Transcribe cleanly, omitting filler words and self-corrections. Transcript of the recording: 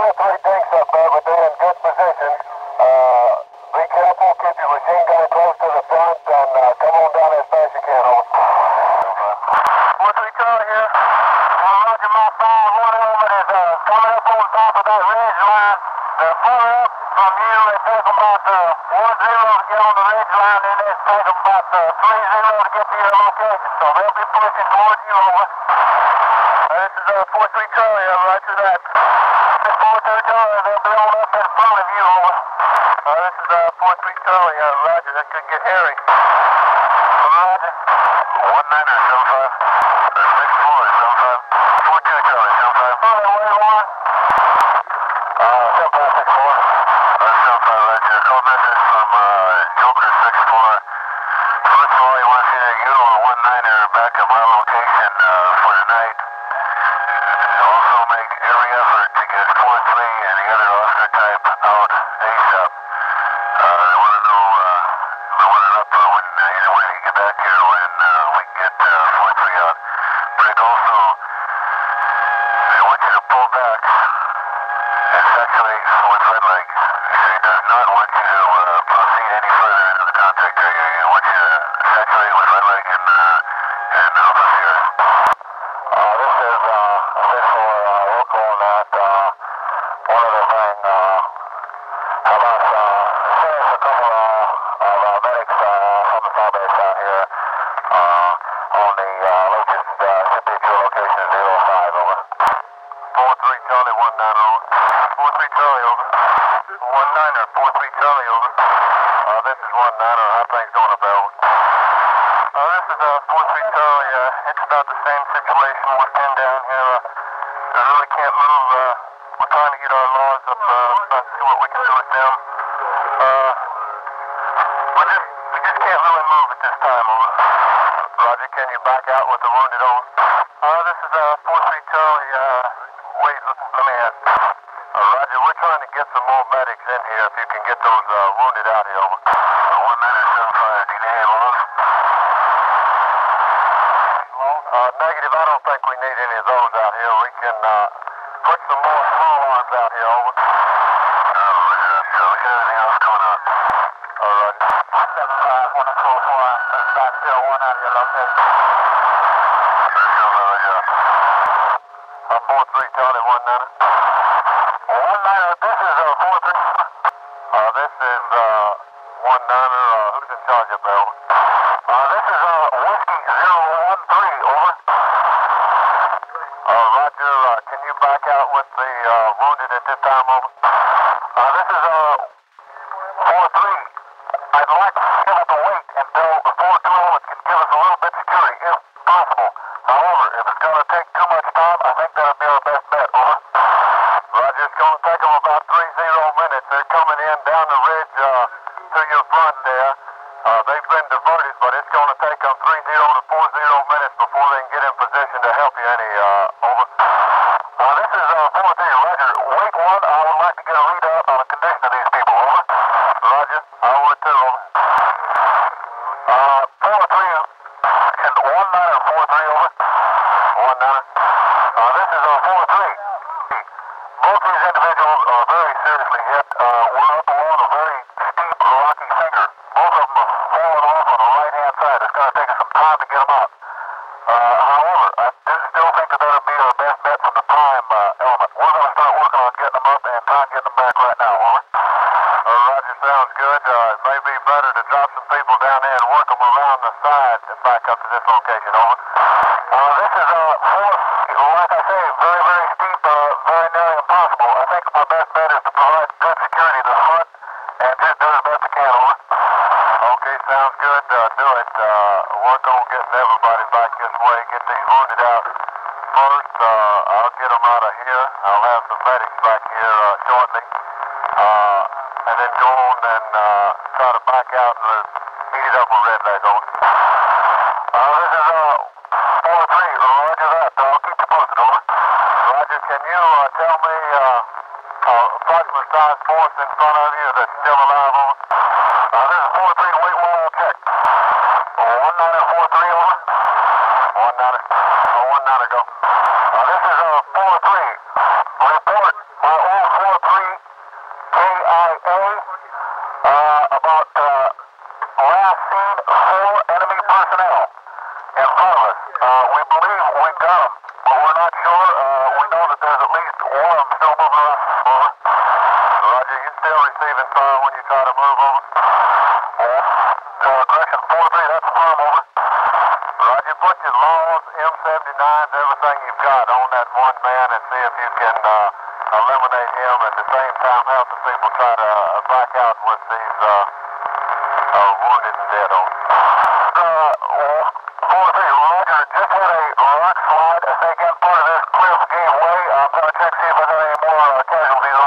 4-3 tanks up there, but they're in good position. Be careful, keep your machine gun close to the front, and come on down as fast as you can, over. 4-3 Charlie here. Roger, my 5-1 element is coming up on top of that ridge line. They're far up from you. It takes them about 1-0 to get on the ridge line, and it takes them about 3-0 to get to your location. So they'll be pushing towards you, over. This is 4-3 Charlie, roger that. 4-3 Charlie, they'll be on up in front of you, over. This is 4-3 Charlie, roger, that could get hairy. Roger. 1-9er, 75. 6-4, 75. 4-2 Charlie, 75. Wait, 1. 75, 6-4. 75, roger. Call message from Joker 6-4. First of all, he wants you to Euro 1-9er back at my location for tonight. Also make every effort to get 4-3 and the other Oscar type out ASAP. They want to know when it up when either way you get back here when we can get 4-3 out. But also, they want you to pull back and saturate with red leg. He does not want you to proceed any further into the contact area. He wants you to saturate with red leg and help us here. This is official local on that. One other thing, how about send us a couple of medics from the fire base out here on the latest should be at your location 05, over. 4-3 Charlie, 1-9, over. 4-3 Charlie, over. 1-9er, 4-3 Charlie, over. This is 1-9er, how things going up there, over? This is 4-3 Charlie, it's about the same situation, we're pinned down here, we really can't move, we're trying to get our laws up, see what we can do with them. We just can't really move at this time, over. Roger, can you back out with the wounded, over? This is 4-3 Charlie, wait, let me ask. Roger, we're trying to get some more medics in here if you can get those wounded out here, over. 1-9er, 75, do you need any loss? Negative, I don't think we need any of those out here. We can put some more small arms out here, over. So we got anything else coming up? Alright. 175, 144, that's still 1 out of your location. 4-3 Charlie, 1-9er. 1-9er, this is 4-3. This is 1-9er, who's in charge up there, over? This is Whiskey 013, over. Roger, can you back out with the wounded at this time, over? This is 4-3. I'd like to be able to wait until the 4-2 elements can give us a little bit of security, if possible. However, if it's going to take too much time, I think that'll be our best bet, over. Roger, it's going to take them about 3-0 minutes. They're coming in down the ridge to your front there. They've been diverted, but it's going to take them 3-0 to 4-0 minutes before they can get in position to help you any, over. This is 4-3, Roger. Wait 1, I would like to get a readout on the condition of these people, over. Roger, I would too, over. 4-3, and 1-9er, 4-3, over. 1-9er. This is 4-3. Both these individuals are very seriously hit. We're up along a very steep, rocky finger. Both of them have fallen off on the right-hand side. It's going to take us some time to get them out. However, I still think that that'll be our best bet from the prime element. We're going to start working on getting them up and try and get them back right now, over. Roger, sounds good. It may be better to drop some people down there and work them around the side and back up to this location, over. This is 4, like I say, very, very steep, very nearly impossible. I think my best bet is to provide good security to the front and just do the best I can, over. Okay, sounds good. Do it. Work on getting everybody back this way. Get these wounded out first. I'll get them out of here. I'll have some medics back here shortly. And then go on and try to back out and meet it up with red leg, over. This is 4-3. Roger that. I'll keep you posted, over. Roger, can you tell me approximate size force in front of you that's still alive, over? This is 4-3. Wait 1, I'll check. 1-9er, 4-3, over. 1-9er. 1-9er, go. This is 4-3. Report. My all 4 about last seen 4 enemy personnel in front of us. We believe we got them, but we're not sure. We know that there's at least one of them still moving around. Over. Roger, you still receiving fire when you try to move over? Correction 4-3, that's firm over. Roger, put your laws, M79s, everything you've got on that one man and see if you can eliminate him at the same time help the people try to back out with these wounded and dead on. 4-3, Roger, just had a rock slide. I think that part of this cliff gave way. I'm going to check see if I got any more casualties